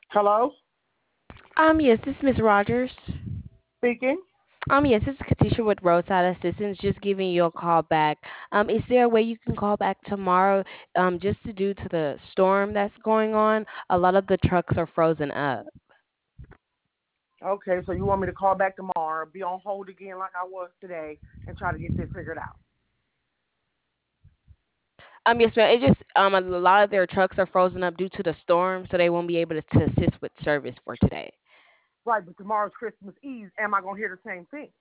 Hello? Yes, this is Miss Rogers. Speaking? Yes, this is Katisha with Roadside Assistance, just giving you a call back. Is there a way you can call back tomorrow? Just to due to the storm that's going on, a lot of the trucks are frozen up. Okay, so you want me to call back tomorrow, be on hold again like I was today, and try to get this figured out. Yes, ma'am. It just a lot of their trucks are frozen up due to the storm, so they won't be able to assist with service for today. Right, but tomorrow's Christmas Eve. Am I going to hear the same thing?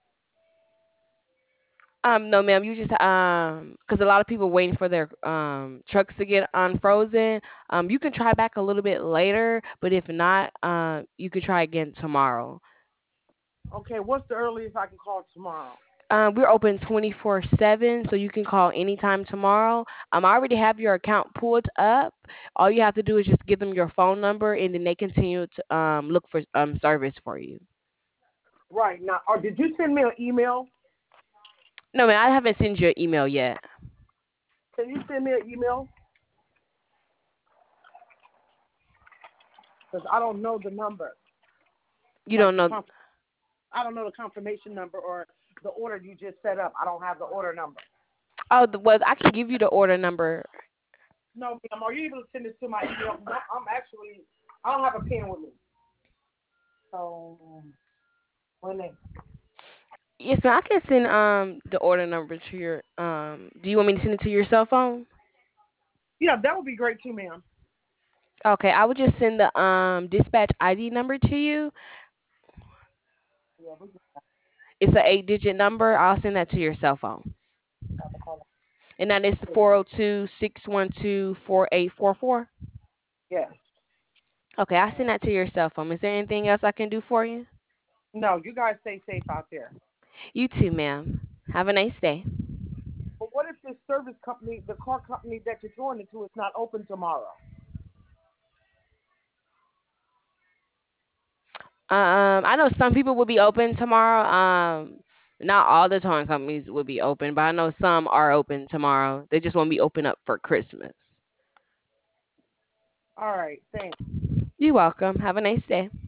No, ma'am. You just because a lot of people waiting for their trucks to get unfrozen. You can try back a little bit later, but if not, you could try again tomorrow. Okay, what's the earliest I can call tomorrow? We're open 24/7, so you can call anytime tomorrow. I already have your account pulled up. All you have to do is just give them your phone number, and then they continue to look for service for you. Right, now, or did you send me an email? No, man, I haven't sent you an email yet. Can you send me an email? Because I don't know the number, You like don't know. I don't know the confirmation number or the order you just set up. I don't have the order number. Oh, well, I can give you the order number. No, ma'am, are you able to send this to my email? I'm actually, I don't have a pen with me. So, when they, Yes, ma'am. I can send the order number to your Do you want me to send it to your cell phone? yeah, that would be great too, ma'am. Okay, I would just send the dispatch ID number to you. Yeah, we It's an 8-digit number. I'll send that to your cell phone. have to call And that is it. 402-612-4844. Yes. Okay, I'll send that to your cell phone. Is there anything else I can do for you? No, you guys stay safe out there. You too, ma'am. Have a nice day. But what if this service company, the car company that you're going into, is not open tomorrow? I know some people will be open tomorrow. Not all the towing companies will be open, but I know some are open tomorrow. They just won't be open up for Christmas. All right, thanks. You're welcome. Have a nice day.